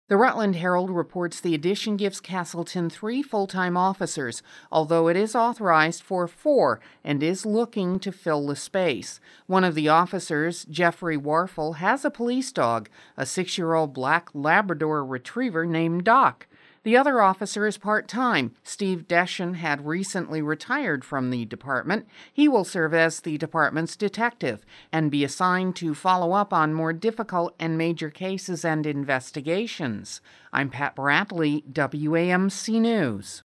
The Rutland Herald reports the addition gives Castleton 3 full-time officers, although it is authorized for 4 and is looking to fill the space. One of the officers, Jeffrey Warfel, has a police dog, a 6-year-old black Labrador retriever named Doc. The other officer is part-time. Steve Deschen had recently retired from the department. He will serve as the department's detective and be assigned to follow up on more difficult and major cases and investigations. I'm Pat Bradley, WAMC News.